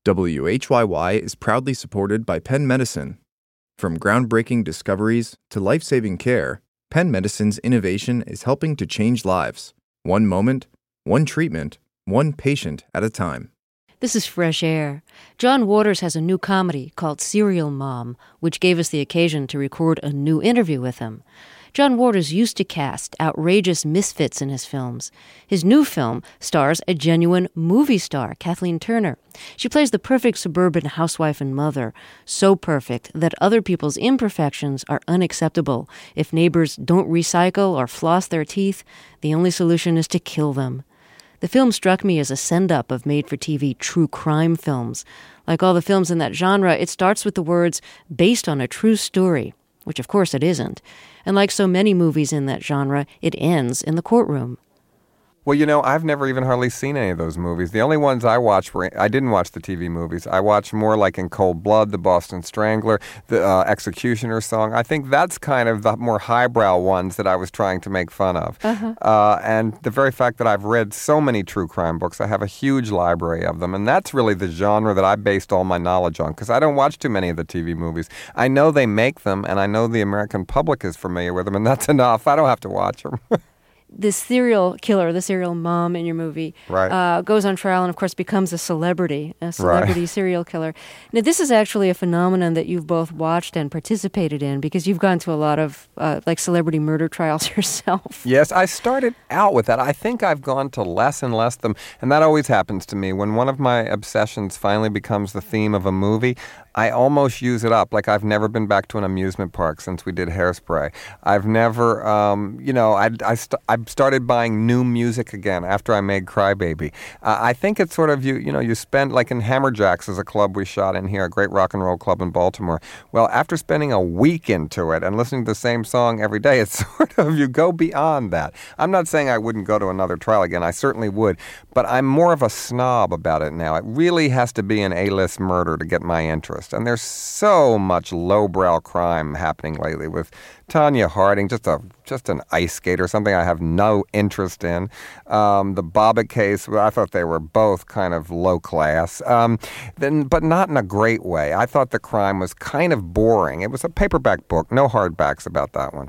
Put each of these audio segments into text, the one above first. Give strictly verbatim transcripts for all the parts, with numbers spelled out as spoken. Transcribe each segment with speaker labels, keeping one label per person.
Speaker 1: W H Y Y is proudly supported by Penn Medicine. From groundbreaking discoveries to life-saving care, Penn Medicine's innovation is helping to change lives, one moment, one treatment, one patient at a time.
Speaker 2: This is Fresh Air. John Waters has a new comedy called Serial Mom, which gave us the occasion to record a new interview with him. John Waters used to cast outrageous misfits in his films. His new film stars a genuine movie star, Kathleen Turner. She plays the perfect suburban housewife and mother, so perfect that other people's imperfections are unacceptable. If neighbors don't recycle or floss their teeth, the only solution is to kill them. The film struck me as a send-up of made-for-T V true crime films. Like all the films in that genre, it starts with the words, based on a true story, which of course it isn't. And like so many movies in that genre, it ends in the courtroom.
Speaker 3: Well, you know, I've never even hardly seen any of those movies. The only ones I watched were, I didn't watch the T V movies. I watched more like In Cold Blood, The Boston Strangler, The uh, Executioner Song. I think that's kind of the more highbrow ones that I was trying to make fun of. Uh-huh. Uh, and the very fact that I've read so many true crime books, I have a huge library of them. And that's really the genre that I based all my knowledge on, because I don't watch too many of the T V movies. I know they make them, and I know the American public is familiar with them, and that's enough. I don't have to watch them.
Speaker 2: This serial killer, the serial mom in your movie,
Speaker 3: right.
Speaker 2: uh, goes on trial and, of course, becomes a celebrity, a celebrity
Speaker 3: right.
Speaker 2: serial killer. Now, this is actually a phenomenon that you've both watched and participated in because you've gone to a lot of, uh, like, celebrity murder trials yourself.
Speaker 3: Yes, I started out with that. I think I've gone to less and less of them, and that always happens to me. When one of my obsessions finally becomes the theme of a movie, I almost use it up. Like, I've never been back to an amusement park since we did Hairspray. I've never, um, you know, I, I, st- I started buying new music again after I made Crybaby. Uh, I think it's sort of, you you know, you spend, like in Hammerjacks is a club we shot in here, a great rock and roll club in Baltimore. Well, after spending a week into it and listening to the same song every day, it's sort of, you go beyond that. I'm not saying I wouldn't go to another trial again. I certainly would. But I'm more of a snob about it now. It really has to be an A-list murder to get my interest. And there's so much lowbrow crime happening lately with Tanya Harding, just a just an ice skate or something I have no interest in. Um, the Bobbitt case, I thought they were both kind of low class, um, then, but not in a great way. I thought the crime was kind of boring. It was a paperback book, no hardbacks about that one.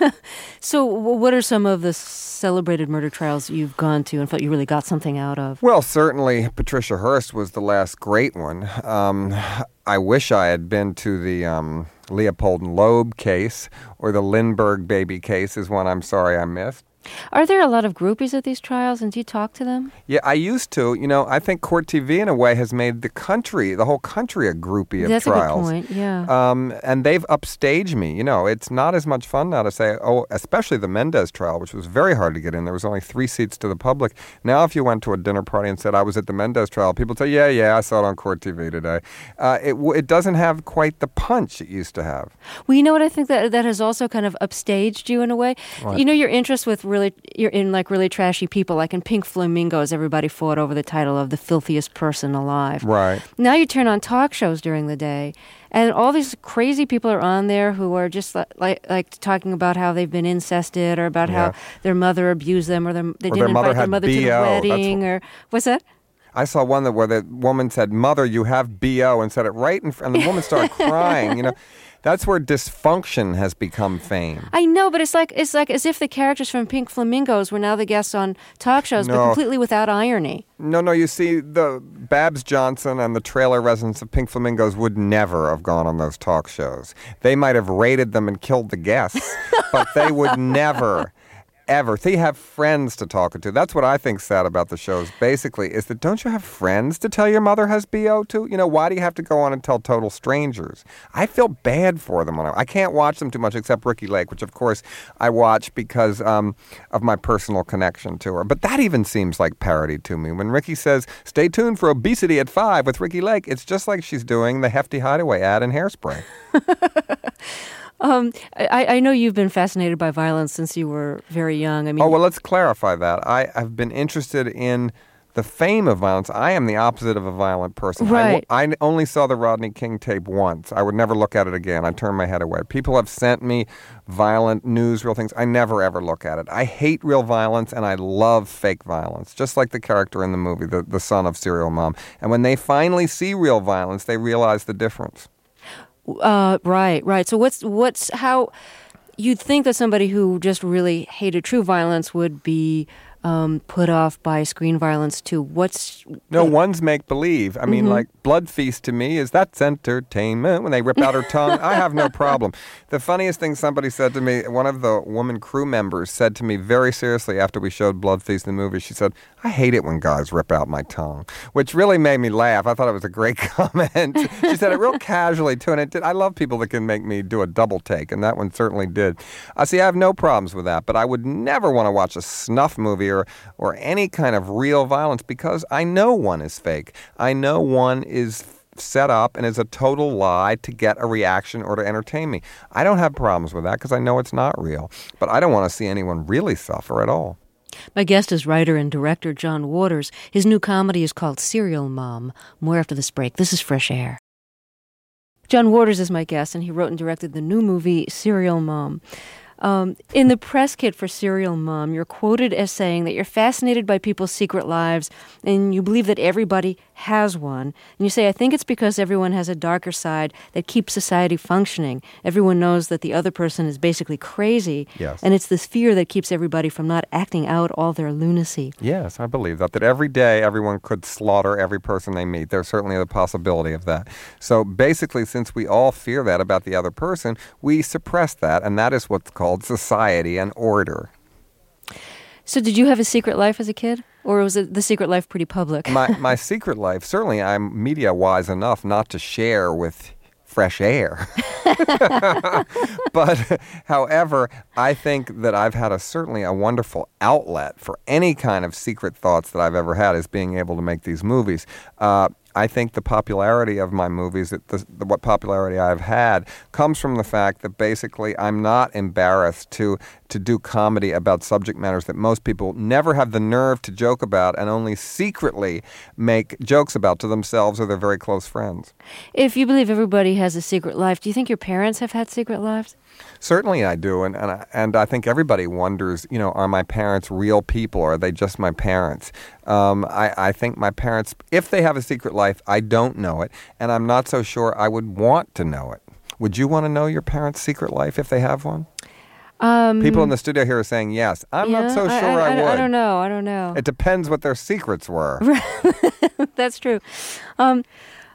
Speaker 2: So what are some of the celebrated murder trials you've gone to and felt you really got something out of?
Speaker 3: Well, certainly Patricia Hearst was the last great one. Um, I wish I had been to the um, Leopold and Loeb case, or the Lindbergh baby case is one I'm sorry I missed.
Speaker 2: Are there a lot of groupies at these trials, and do you talk to them?
Speaker 3: Yeah, I used to. You know, I think Court T V, in a way, has made the country, the whole country, a groupie of
Speaker 2: That's
Speaker 3: trials.
Speaker 2: That's a good point, yeah.
Speaker 3: Um, and they've upstaged me. You know, it's not as much fun now to say, oh, especially the Mendez trial, which was very hard to get in. There was only three seats to the public. Now, if you went to a dinner party and said, I was at the Mendez trial, people say, yeah, yeah, I saw it on Court T V today. Uh, it, it doesn't have quite the punch it used to have.
Speaker 2: Well, you know what I think that that has also kind of upstaged you in a way?
Speaker 3: What?
Speaker 2: You know, your interest with really, you're in like really trashy people, like in Pink Flamingos, everybody fought over the title of the filthiest person alive.
Speaker 3: Right.
Speaker 2: Now you turn on talk shows during the day, and all these crazy people are on there who are just like like, like talking about how they've been incested, or about
Speaker 3: yeah.
Speaker 2: how their mother abused them, or their, they
Speaker 3: or
Speaker 2: didn't
Speaker 3: their mother
Speaker 2: invite their mother
Speaker 3: B O.
Speaker 2: to the wedding,
Speaker 3: what...
Speaker 2: or what's that?
Speaker 3: I saw one that where the woman said, "Mother, you have B O," and said it right in front, and the woman started crying. You know, that's where dysfunction has become fame.
Speaker 2: I know, but it's like it's like as if the characters from Pink Flamingos were now the guests on talk shows,
Speaker 3: no.
Speaker 2: but completely without irony.
Speaker 3: No, no, you see, the Babs Johnson and the trailer residents of Pink Flamingos would never have gone on those talk shows. They might have raided them and killed the guests, but they would never. Ever. They have friends to talk to. That's what I think's sad about the shows, basically, is that don't you have friends to tell your mother has B O to? You know, why do you have to go on and tell total strangers? I feel bad for them. When I, I can't watch them too much, except Ricki Lake, which, of course, I watch because um, of my personal connection to her. But that even seems like parody to me. When Ricki says, stay tuned for Obesity at five with Ricki Lake, it's just like she's doing the Hefty Hideaway ad in Hairspray.
Speaker 2: Um, I, I know you've been fascinated by violence since you were very young. I mean,
Speaker 3: oh, well, let's clarify that. I have been interested in the fame of violence. I am the opposite of a violent person.
Speaker 2: Right.
Speaker 3: I, I only saw the Rodney King tape once. I would never look at it again. I turn my head away. People have sent me violent newsreel things. I never, ever look at it. I hate real violence, and I love fake violence, just like the character in the movie, the, the son of Serial Mom. And when they finally see real violence, they realize the difference.
Speaker 2: Uh, right, right. So what's what's how you'd think that somebody who just really hated true violence would be um, put off by screen violence too. What's
Speaker 3: no one's make believe. I mean,
Speaker 2: Mm-hmm.
Speaker 3: like Blood Feast to me is that's entertainment. When they rip out her tongue, I have no problem. The funniest thing somebody said to me, one of the woman crew members said to me very seriously after we showed Blood Feast in the movie. She said, "I hate it when guys rip out my tongue," which really made me laugh. I thought it was a great comment. She said it real casually too, and it did. I love people that can make me do a double take, and that one certainly did. I see. I have no problems with that, but I would never want to watch a snuff movie or or any kind of real violence because I know one is fake. I know one is set up and is a total lie to get a reaction or to entertain me. I don't have problems with that because I know it's not real, but I don't want to see anyone really suffer at all.
Speaker 2: My guest is writer and director John Waters. His new comedy is called Serial Mom. More after this break. This is Fresh Air. John Waters is my guest, and he wrote and directed the new movie Serial Mom. Um, in the press kit for Serial Mom, you're quoted as saying that you're fascinated by people's secret lives and you believe that everybody has one. And you say, I think it's because everyone has a darker side that keeps society functioning. Everyone knows that the other person is basically crazy.
Speaker 3: Yes.
Speaker 2: And it's this fear that keeps everybody from not acting out all their lunacy.
Speaker 3: Yes, I believe that, that every day everyone could slaughter every person they meet. There's certainly the possibility of that. So basically, since we all fear that about the other person, we suppress that, and that is what's called society and order.
Speaker 2: So did you have a secret life as a kid? Or was it the secret life pretty public?
Speaker 3: my my secret life, certainly I'm media-wise enough not to share with Fresh Air. But, however, I think that I've had a certainly a wonderful outlet for any kind of secret thoughts that I've ever had is being able to make these movies. Uh, I think the popularity of my movies, the, the, what popularity I've had, comes from the fact that basically I'm not embarrassed to to do comedy about subject matters that most people never have the nerve to joke about and only secretly make jokes about to themselves or their very close friends.
Speaker 2: If you believe everybody has a secret life, do you think your parents have had secret lives?
Speaker 3: Certainly I do, and and I, and I think everybody wonders, you know, are my parents real people or are they just my parents? Um, I, I think my parents, if they have a secret life, I don't know it, and I'm not so sure I would want to know it. Would you want to know your parents' secret life if they have one?
Speaker 2: Um,
Speaker 3: People in the studio here are saying yes. I'm
Speaker 2: yeah,
Speaker 3: not so
Speaker 2: I,
Speaker 3: sure I,
Speaker 2: I, I,
Speaker 3: would.
Speaker 2: I don't know. I don't know.
Speaker 3: It depends what their secrets were.
Speaker 2: That's true. Um,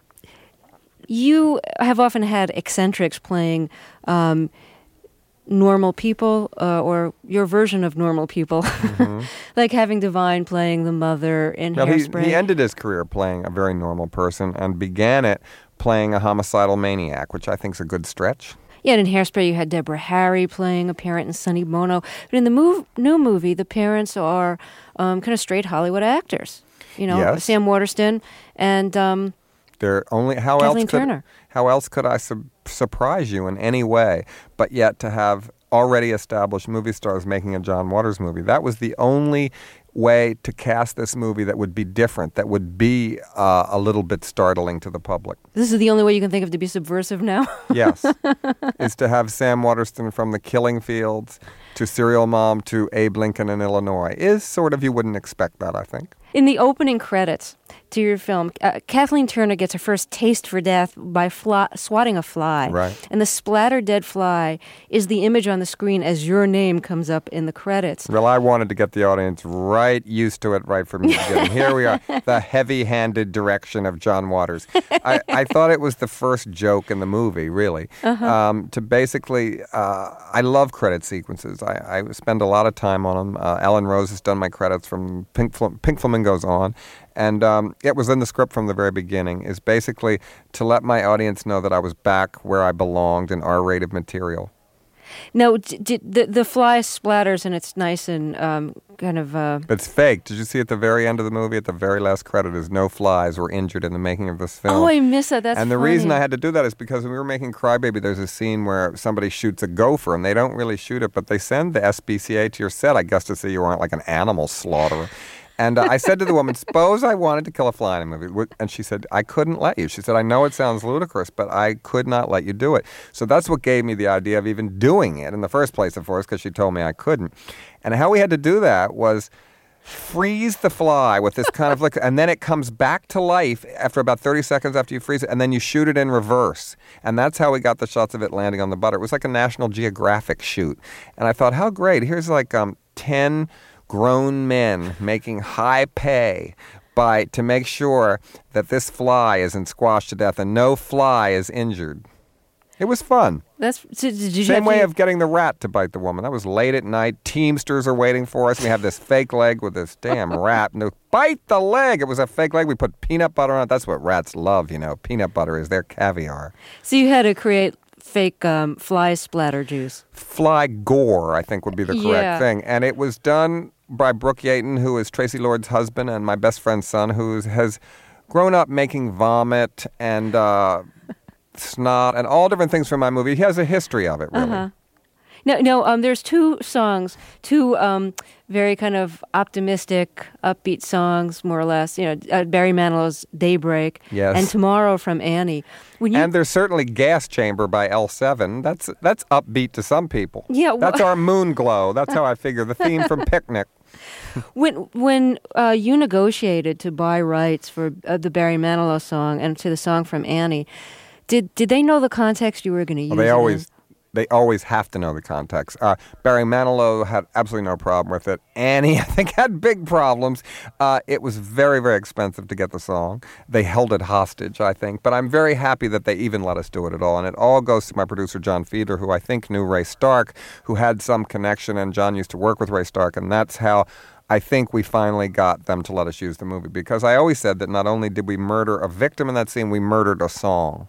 Speaker 2: you have often had eccentrics playing um, normal people uh, or your version of normal people, mm-hmm. like having Divine playing the mother in
Speaker 3: now,
Speaker 2: Hairspray.
Speaker 3: He, he ended his career playing a very normal person and began it playing a homicidal maniac, which I think is a good stretch.
Speaker 2: Yeah, and in Hairspray you had Deborah Harry playing a parent and Sonny Bono. But in the move, new movie, the parents are um, kind of straight Hollywood actors. You know,
Speaker 3: yes.
Speaker 2: Sam Waterston and um,
Speaker 3: They're only how
Speaker 2: Kathleen
Speaker 3: else could
Speaker 2: Turner.
Speaker 3: how else could I su- surprise you in any way? But yet to have already established movie stars making a John Waters movie, that was the only way to cast this movie that would be different, that would be uh, a little bit startling to the public.
Speaker 2: This is the only way you can think of to be subversive now?
Speaker 3: Yes, is to have Sam Waterston from The Killing Fields to Serial Mom to Abe Lincoln in Illinois is sort of, you wouldn't expect that, I think.
Speaker 2: In the opening credits to your film, uh, Kathleen Turner gets her first taste for death by fly, swatting a fly.
Speaker 3: Right.
Speaker 2: And the splattered dead fly is the image on the screen as your name comes up in the credits.
Speaker 3: Well, I wanted to get the audience right used to it right from the beginning. Here we are, the heavy-handed direction of John Waters. I, I thought it was the first joke in the movie, really. Uh-huh. Um, to basically, uh, I love credit sequences. I, I spend a lot of time on them. Uh, Ellen Rose has done my credits from Pink, Fl- Pink Flamingos on. And um, it was in the script from the very beginning, is basically to let my audience know that I was back where I belonged in R-rated material.
Speaker 2: Now, d- d- the, the fly splatters and it's nice and um, kind of... Uh...
Speaker 3: It's fake. Did you see at the very end of the movie, at the very last credit, is no flies were injured in the making of this film.
Speaker 2: Oh, I miss that. That's
Speaker 3: And the
Speaker 2: funny.
Speaker 3: reason I had to do that is because when we were making Crybaby, there's a scene where somebody shoots a gopher, and they don't really shoot it, but they send the S P C A to your set, I guess, to see you aren't like an animal slaughterer. And uh, I said to the woman, suppose I wanted to kill a fly in a movie. And she said, I couldn't let you. She said, I know it sounds ludicrous, but I could not let you do it. So that's what gave me the idea of even doing it in the first place, of course, because she told me I couldn't. And how we had to do that was freeze the fly with this kind of liquid, and then it comes back to life after about thirty seconds after you freeze it, and then you shoot it in reverse. And that's how we got the shots of it landing on the butter. It was like a National Geographic shoot. And I thought, how great. Here's like um, ten grown men making high pay by to make sure that this fly isn't squashed to death and no fly is injured. It was fun.
Speaker 2: That's so did you
Speaker 3: Same
Speaker 2: have
Speaker 3: way
Speaker 2: to,
Speaker 3: of getting the rat to bite the woman. That was late at night. Teamsters are waiting for us. We have this fake leg with this damn rat. No, bite the leg. It was a fake leg. We put peanut butter on it. That's what rats love, you know. Peanut butter is their caviar.
Speaker 2: So you had to create fake um, fly splatter juice.
Speaker 3: Fly gore, I think, would be the correct
Speaker 2: Yeah.
Speaker 3: thing. And it was done by Brooke Yaton, who is Tracy Lord's husband and my best friend's son, who has grown up making vomit and uh, snot and all different things from my movie. He has a history of it, really.
Speaker 2: Uh-huh. No, no. Um, there's two songs, two um, very kind of optimistic, upbeat songs, more or less. You know, uh, Barry Manilow's "Daybreak"
Speaker 3: Yes.
Speaker 2: and "Tomorrow" from Annie. When you,
Speaker 3: And there's certainly Gas Chamber by L seven. That's that's upbeat to some people.
Speaker 2: Yeah, wh-
Speaker 3: That's our moon glow. That's how I figure. The theme from Picnic.
Speaker 2: when when uh, you negotiated to buy rights for uh, the Barry Manilow song and to the song from Annie, did did they know the context you were going to use?
Speaker 3: Well, they
Speaker 2: it in?
Speaker 3: always they always have to know the context. Uh, Barry Manilow had absolutely no problem with it. Annie, I think, had big problems. Uh, it was very, very expensive to get the song. They held it hostage, I think. But I'm very happy that they even let us do it at all. And it all goes to my producer, John Fiedler, who I think knew Ray Stark, who had some connection. And John used to work with Ray Stark. And that's how I think we finally got them to let us use the movie. Because I always said that not only did we murder a victim in that scene, we murdered a song.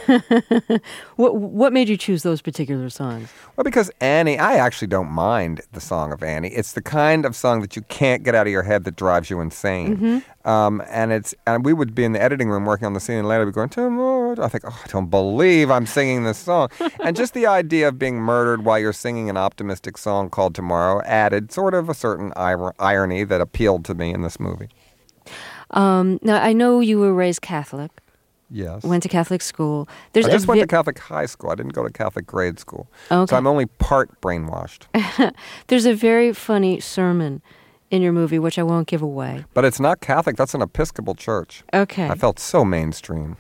Speaker 2: What what made you choose those particular songs?
Speaker 3: Well, because Annie, I actually don't mind the song of Annie. It's the kind of song that you can't get out of your head that drives you insane.
Speaker 2: Mm-hmm.
Speaker 3: Um, and it's and we would be in the editing room working on the scene, and later we'd be going, tomorrow. I think, oh, I don't believe I'm singing this song. And just the idea of being murdered while you're singing an optimistic song called Tomorrow added sort of a certain ir- irony that appealed to me in this movie.
Speaker 2: Um, now I know you were raised Catholic.
Speaker 3: Yes.
Speaker 2: Went to Catholic school. There's
Speaker 3: I just
Speaker 2: a
Speaker 3: went
Speaker 2: vi-
Speaker 3: to Catholic high school. I didn't go to Catholic grade school.
Speaker 2: Okay.
Speaker 3: So I'm only part brainwashed.
Speaker 2: There's a very funny sermon in your movie, which I won't give away.
Speaker 3: But it's not Catholic. That's an Episcopal church.
Speaker 2: Okay.
Speaker 3: I felt so mainstream.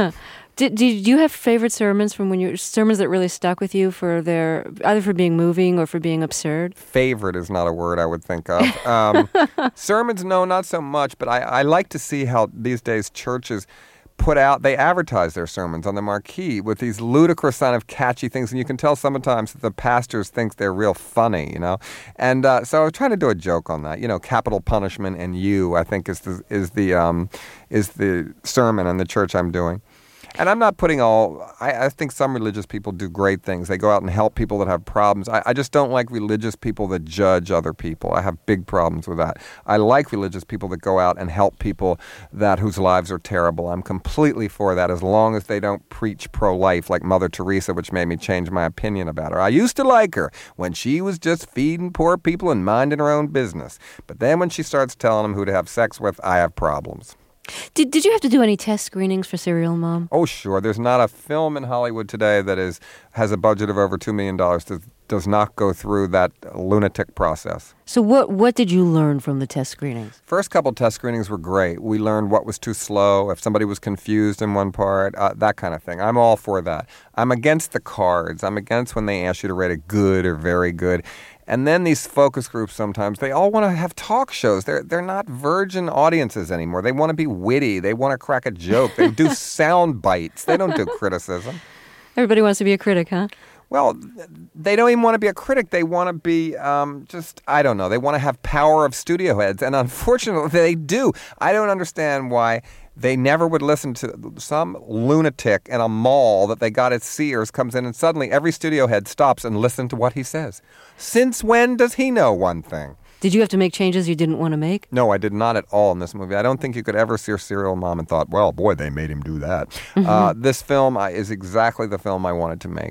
Speaker 2: Did, did you have favorite sermons from when you sermons that really stuck with you for their either for being moving or for being absurd?
Speaker 3: Favorite is not a word I would think of. Um, sermons, no, not so much. But I, I like to see how these days churches put out, they advertise their sermons on the marquee with these ludicrous kind of catchy things. And you can tell sometimes that the pastors think they're real funny, you know. And uh, so I was trying to do a joke on that. You know, capital punishment and you, I think, is the, is the, um, is the sermon in the church I'm doing. And I'm not putting all, I, I think some religious people do great things. They go out and help people that have problems. I, I just don't like religious people that judge other people. I have big problems with that. I like religious people that go out and help people that whose lives are terrible. I'm completely for that as long as they don't preach pro-life like Mother Teresa, which made me change my opinion about her. I used to like her when she was just feeding poor people and minding her own business. But then when she starts telling them who to have sex with, I have problems.
Speaker 2: Did Did you have to do any test screenings for Serial Mom?
Speaker 3: Oh, sure. There's not a film in Hollywood today that is has a budget of over two million dollars that does not go through that lunatic process.
Speaker 2: So what what did you learn from the test screenings?
Speaker 3: First couple test screenings were great. We learned what was too slow, if somebody was confused in one part, uh, that kind of thing. I'm all for that. I'm against the cards. I'm against when they ask you to rate it good or very good. And then these focus groups sometimes, they all want to have talk shows. They're they're not virgin audiences anymore. They want to be witty. They want to crack a joke. They do sound bites. They don't do criticism.
Speaker 2: Everybody wants to be a critic, huh?
Speaker 3: Well, they don't even want to be a critic. They want to be um, just, I don't know, they want to have power of studio heads. And unfortunately, they do. I don't understand why they never would listen to some lunatic in a mall that they got at Sears comes in and suddenly every studio head stops and listens to what he says. Since when does he know one thing?
Speaker 2: Did you have to make changes you didn't want to make?
Speaker 3: No, I did not at all in this movie. I don't think you could ever see a Serial Mom and thought, well, boy, they made him do that. Mm-hmm. Uh, this film is exactly the film I wanted to make.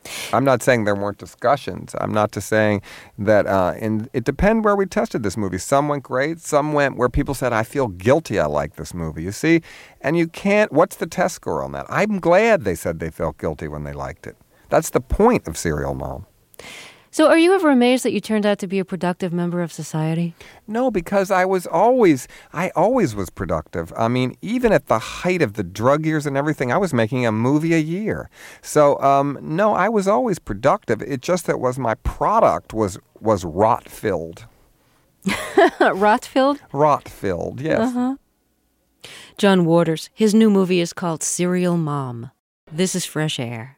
Speaker 3: I'm not saying there weren't discussions. I'm not just saying that, uh, and it depends where we tested this movie. Some went great. Some went where people said, I feel guilty I like this movie. You see? And you can't, what's the test score on that? I'm glad they said they felt guilty when they liked it. That's the point of Serial Mom.
Speaker 2: So are you ever amazed that you turned out to be a productive member of society?
Speaker 3: No, because I was always, I always was productive. I mean, even at the height of the drug years and everything, I was making a movie a year. So, um, no, I was always productive. It just that was my product was was rot-filled.
Speaker 2: Rot-filled?
Speaker 3: Rot-filled, yes.
Speaker 2: Uh-huh. John Waters, his new movie is called Serial Mom. This is Fresh Air.